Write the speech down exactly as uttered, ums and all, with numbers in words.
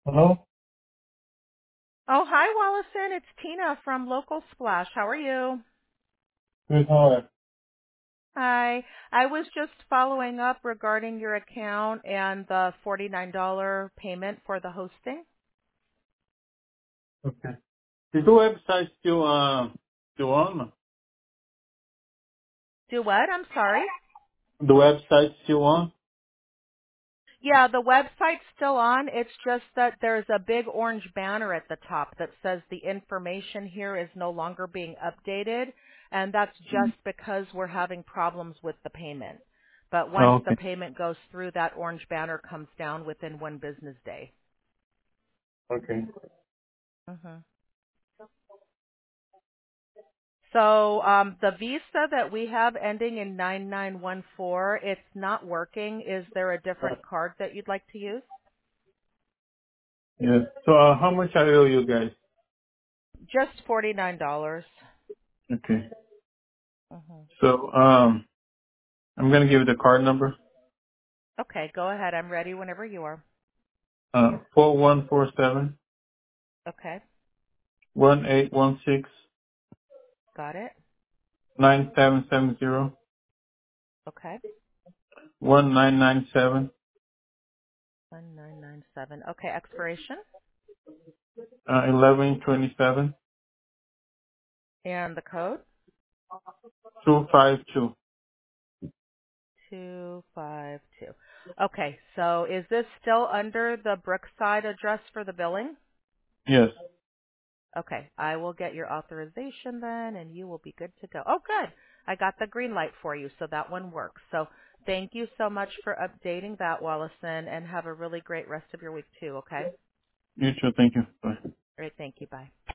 Hello? Oh, hi, Wallison. It's Tina from Local Splash. How are you? Good, how are Hi. I was just following up regarding your account and the forty-nine dollars payment for the hosting. you? Okay. Is the website still, uh, still on? Do what? I'm sorry. The website still on? Yeah, the website's still on. It's just that there's a big orange banner at the top that says the information here is no longer being updated, and that's just because we're having problems with the payment. But once Oh, the okay. payment goes through, that orange banner comes down within one business day. Okay. Mhm. So um, the visa that we have ending in nine nine one four, it's not working. Is there a Uh, different card that you'd like to use? yeah. So, uh, how much I owe you guys? Just forty-nine dollars. Okay. Mm-hmm. So, um, I'm gonna give you the card number. Okay, go ahead. I'm ready whenever you are. Uh, four one four seven Okay, one eight one six got it. nine seven seven zero Okay, one nine nine seven one nine nine seven. Okay, expiration uh, eleven twenty-seven and the code two five two. two five two. Okay, so is this still under the Brookside address for the billing? Yes. Okay, I will get your authorization then, and you will be good to go. Oh, good. I got the green light for you, so that one works. So thank you so much for updating that, Wallison, and have a really great rest of your week too, okay? You too. Thank you. Bye. All right, thank you. Bye.